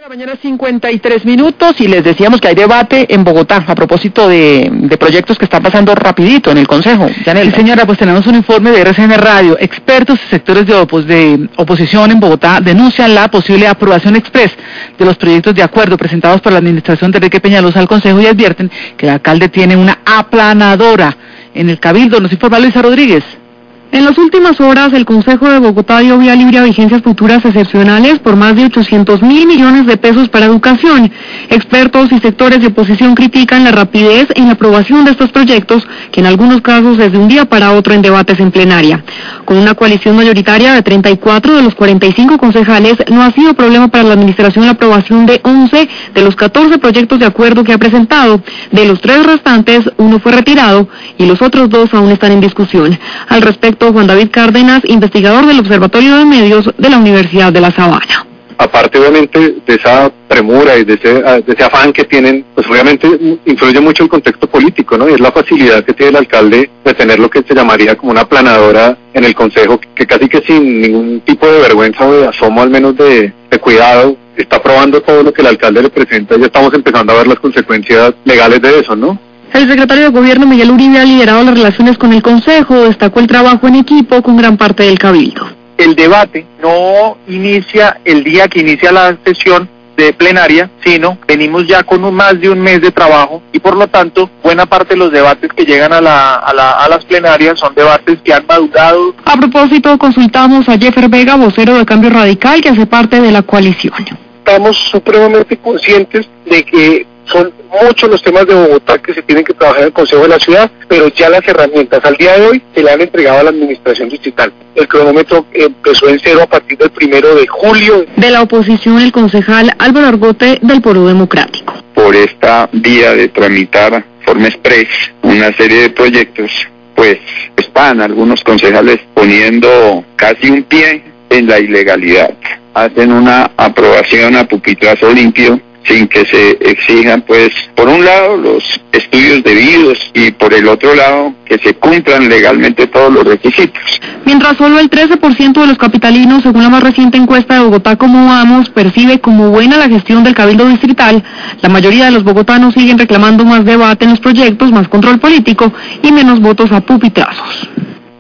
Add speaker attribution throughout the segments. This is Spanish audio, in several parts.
Speaker 1: Mañana 53 minutos y les decíamos que hay debate en Bogotá a propósito de proyectos que están pasando rapidito en el Consejo.
Speaker 2: Sí, señora, pues tenemos un informe de RCN Radio. Expertos y sectores de oposición en Bogotá denuncian la posible aprobación express de los proyectos de acuerdo presentados por la administración de Enrique Peñalosa al Consejo y advierten que el alcalde tiene una aplanadora en el Cabildo. Nos informa Luisa Rodríguez.
Speaker 3: En las últimas horas, el Consejo de Bogotá dio vía libre a vigencias futuras excepcionales por más de 800.000 millones de pesos para educación. Expertos y sectores de oposición critican la rapidez en la aprobación de estos proyectos, que en algunos casos es de un día para otro en debates en plenaria. Con una coalición mayoritaria de 34 de los 45 concejales, no ha sido problema para la administración la aprobación de 11 de los 14 proyectos de acuerdo que ha presentado. De los 3 restantes, uno fue retirado y los otros 2 aún están en discusión. Al respecto, Juan David Cárdenas, investigador del Observatorio de Medios de la Universidad de La Sabana.
Speaker 4: Aparte, obviamente, de esa premura y de ese afán que tienen, pues obviamente influye mucho el contexto político, ¿no? Y es la facilidad que tiene el alcalde de tener lo que se llamaría como una aplanadora en el Consejo, que casi que sin ningún tipo de vergüenza o de asomo, al menos de cuidado, está aprobando todo lo que el alcalde le presenta. Ya estamos empezando a ver las consecuencias legales de eso, ¿no?
Speaker 3: El secretario de Gobierno, Miguel Uribe, ha liderado las relaciones con el Consejo, destacó el trabajo en equipo con gran parte del Cabildo.
Speaker 5: El debate no inicia el día que inicia la sesión de plenaria, sino venimos ya con más de un mes de trabajo y por lo tanto buena parte de los debates que llegan a las plenarias son debates que han madurado.
Speaker 3: A propósito, consultamos a Jeffer Vega, vocero de Cambio Radical, que hace parte de la coalición.
Speaker 6: Estamos supremamente conscientes de que son muchos los temas de Bogotá que se tienen que trabajar en el Consejo de la Ciudad, pero ya las herramientas al día de hoy se le han entregado a la administración distrital. El cronómetro empezó en cero a partir del 1 de julio.
Speaker 3: De la oposición, el concejal Álvaro Argote del Polo Democrático.
Speaker 7: Por esta vía de tramitar forma express una serie de proyectos, pues están algunos concejales poniendo casi un pie en la ilegalidad. Hacen una aprobación a pupitrazo limpio, sin que se exijan, pues, por un lado, los estudios debidos y por el otro lado, que se cumplan legalmente todos los requisitos.
Speaker 3: Mientras solo el 13% de los capitalinos, según la más reciente encuesta de Bogotá Como Vamos, percibe como buena la gestión del Cabildo Distrital, la mayoría de los bogotanos siguen reclamando más debate en los proyectos, más control político y menos votos a pupitrazos.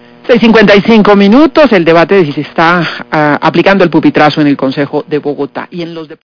Speaker 1: 6:55 minutos, el debate de si se está aplicando el pupitrazo en el Consejo de Bogotá y en los